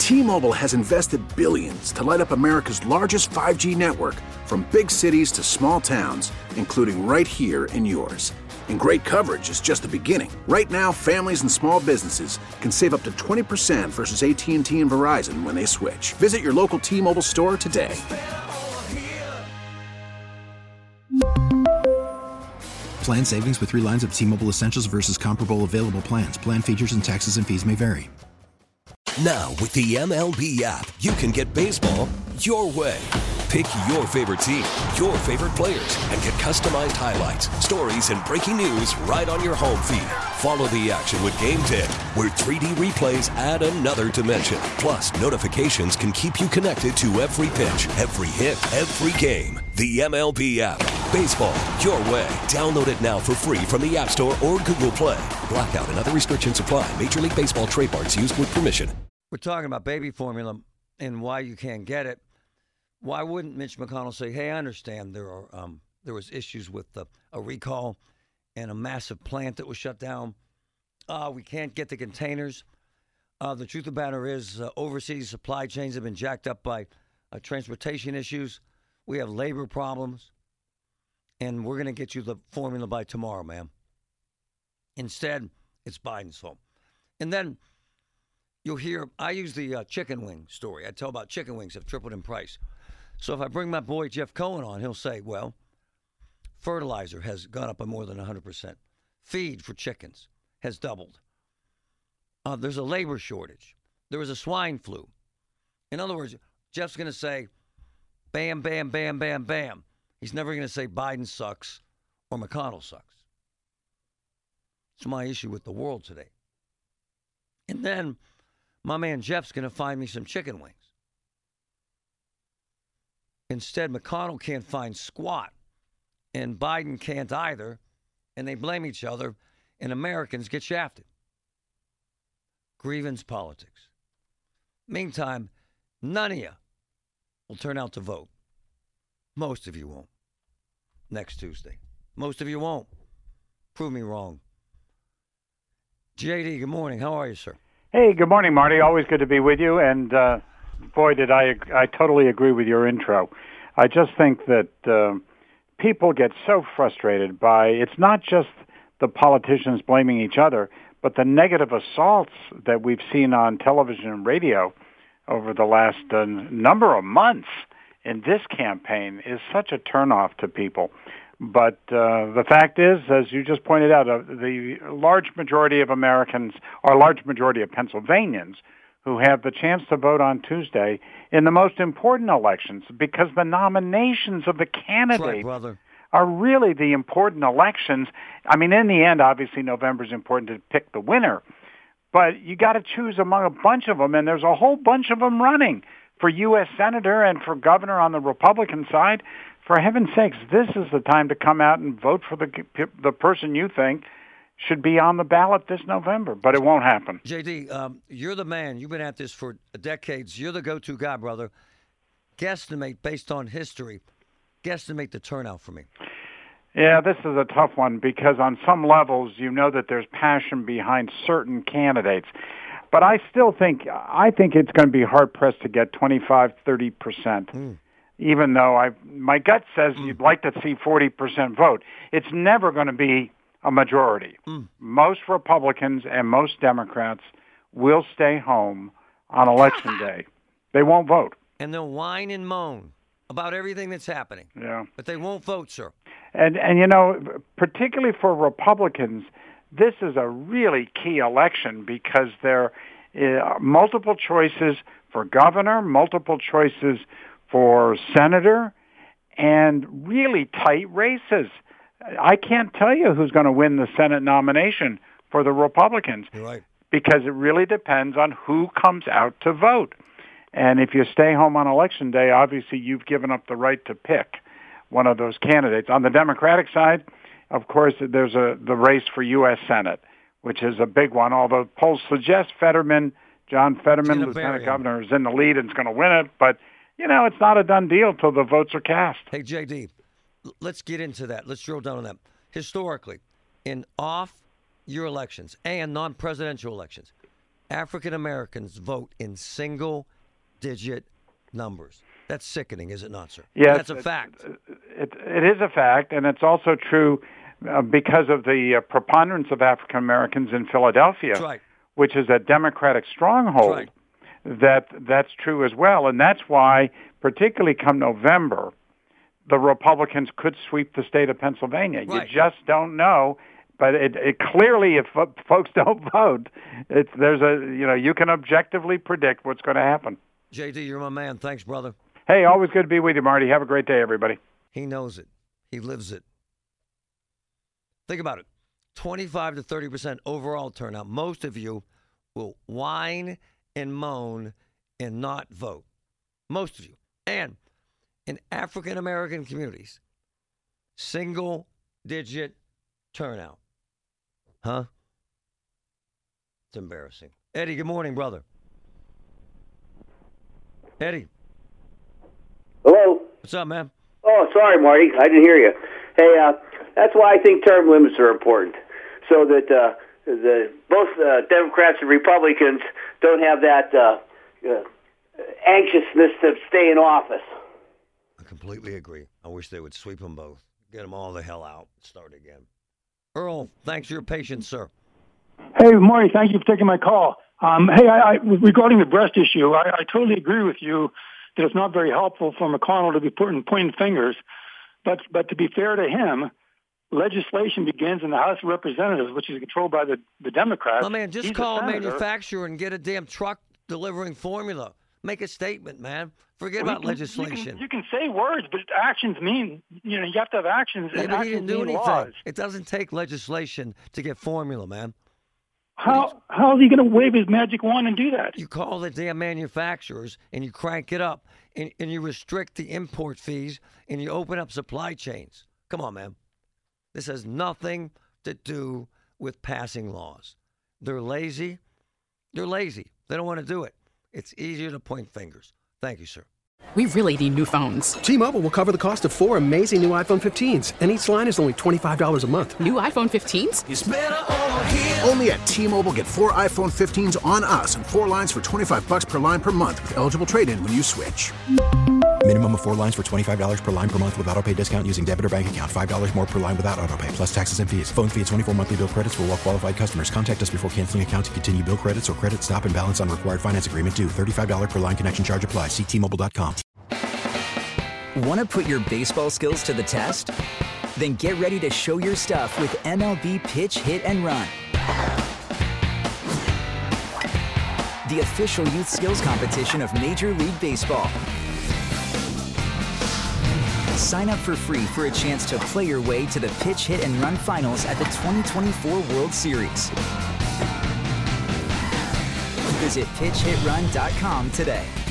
T-Mobile has invested billions to light up America's largest 5G network, from big cities to small towns, including right here in yours. And great coverage is just the beginning. Right now, families and small businesses can save up to 20% versus AT&T and Verizon when they switch. Visit your local T-Mobile store today. Plan savings with 3 lines of T-Mobile Essentials versus comparable available plans. Plan features and taxes and fees may vary. Now, with the MLB app, you can get baseball your way. Pick your favorite team, your favorite players, and get customized highlights, stories, and breaking news right on your home feed. Follow the action with Game Day, where 3D replays add another dimension. Plus, notifications can keep you connected to every pitch, every hit, every game. The MLB app. Baseball your way. Download it now for free from the App Store or Google Play. Blackout and other restrictions apply. Major League Baseball trademarks used with permission. We're talking about baby formula and why you can't get it. Why wouldn't Mitch McConnell say, hey, I understand there was issues with a recall and a massive plant that was shut down. We can't get the containers. The truth of the matter is overseas supply chains have been jacked up by transportation issues. We have labor problems. And we're going to get you the formula by tomorrow, ma'am. Instead, it's Biden's fault. And then you'll hear, I use the chicken wing story. I tell about chicken wings have tripled in price. So if I bring my boy Jeff Cohen on, he'll say, well, fertilizer has gone up by more than 100%. Feed for chickens has doubled. There's a labor shortage. There was a swine flu. In other words, Jeff's going to say, bam, bam, bam, bam, bam. He's never going to say Biden sucks or McConnell sucks. It's my issue with the world today. And then my man Jeff's going to find me some chicken wings. Instead, McConnell can't find squat, and Biden can't either, and they blame each other, and Americans get shafted. Grievance politics. Meantime, none of you will turn out to vote. Most of you won't. Next Tuesday. Most of you won't. Prove me wrong. JD, good morning. How are you, sir? Hey, good morning, Marty. Always good to be with you. And boy, did I totally agree with your intro. I just think that people get so frustrated by, it's not just the politicians blaming each other, but the negative assaults that we've seen on television and radio over the last number of months in this campaign is such a turnoff to people. But the fact is, as you just pointed out, the large majority of Americans, or large majority of Pennsylvanians, who have the chance to vote on Tuesday in the most important elections, because the nominations of the candidates are really the important elections. I mean, in the end, obviously, November is important to pick the winner. But you got to choose among a bunch of them, and there's a whole bunch of them running for U.S. Senator and for governor on the Republican side. For heaven's sakes, this is the time to come out and vote for the person you think should be on the ballot this November, but it won't happen. JD, you're the man. You've been at this for decades. You're the go-to guy, brother. Guesstimate, based on history, guesstimate the turnout for me. Yeah, this is a tough one because on some levels you know that there's passion behind certain candidates. But I still think it's going to be hard-pressed to get 25, 30%, even though my gut says you'd like to see 40% vote. It's never going to be a majority. Most Republicans and most Democrats will stay home on Election Day. They won't vote. And they'll whine and moan about everything that's happening. Yeah. But they won't vote, sir. And you know, particularly for Republicans, this is a really key election because there are multiple choices for governor, multiple choices for senator, and really tight races. I can't tell you who's going to win the Senate nomination for the Republicans. You're right. Because it really depends on who comes out to vote. And if you stay home on Election Day, obviously you've given up the right to pick one of those candidates. On the Democratic side, of course, there's the race for U.S. Senate, which is a big one, although polls suggest John Fetterman, Lieutenant Governor, is in the lead and is going to win it. But, you know, it's not a done deal till the votes are cast. Hey, J.D., let's get into that. Let's drill down on that. Historically, in off-year elections and non-presidential elections, African Americans vote in single-digit numbers. That's sickening, is it not, sir? Yes, that's a fact. It is a fact, and it's also true because of the preponderance of African Americans in Philadelphia, That's right. which is a Democratic stronghold. That's true as well, and that's why, particularly come November, the Republicans could sweep the state of Pennsylvania. Right. You just don't know, but it clearly, if folks don't vote, you can objectively predict what's going to happen. JD, you're my man. Thanks, brother. Hey, always good to be with you, Marty. Have a great day, everybody. He knows it. He lives it. Think about it. 25 to 30% overall turnout. Most of you will whine and moan and not vote. Most of you. And in African-American communities, single-digit turnout. Huh? It's embarrassing. Eddie, good morning, brother. Eddie. Hello? What's up, man? Oh, sorry, Marty. I didn't hear you. Hey, that's why I think term limits are important, so that both Democrats and Republicans don't have that anxiousness to stay in office. I completely agree. I wish they would sweep them both. Get them all the hell out. Start again. Earl, thanks for your patience, sir. Hey, Marty, thank you for taking my call. Hey, regarding the breast issue, I totally agree with you that it's not very helpful for McConnell to be pointing fingers. But to be fair to him, legislation begins in the House of Representatives, which is controlled by the Democrats. Oh, man, just call a manufacturer and get a damn truck delivering formula. Make a statement, man. Forget about legislation. You can say words, but actions mean, you have to have actions. Yeah, and but he didn't do anything. Laws. It doesn't take legislation to get formula, man. How is he going to wave his magic wand and do that? You call the damn manufacturers and you crank it up and you restrict the import fees and you open up supply chains. Come on, man. This has nothing to do with passing laws. They're lazy. They're lazy. They don't want to do it. It's easier to point fingers. Thank you, sir. We really need new phones. T-Mobile will cover the cost of 4 amazing new iPhone 15s, and each line is only $25 a month. New iPhone 15s? It's better over here. Only at T-Mobile, get 4 iPhone 15s on us and 4 lines for $25 per line per month with eligible trade-in when you switch. Minimum of 4 lines for $25 per line per month with autopay discount using debit or bank account. $5 more per line without autopay, plus taxes and fees. Phone fee at 24 monthly bill credits for well-qualified customers. Contact us before canceling account to continue bill credits or credit stop and balance on required finance agreement due. $35 per line connection charge applies. See T-Mobile.com. Want to put your baseball skills to the test? Then get ready to show your stuff with MLB Pitch, Hit, and Run. The official youth skills competition of Major League Baseball. Sign up for free for a chance to play your way to the Pitch, Hit, and Run finals at the 2024 World Series. Visit PitchHitRun.com today.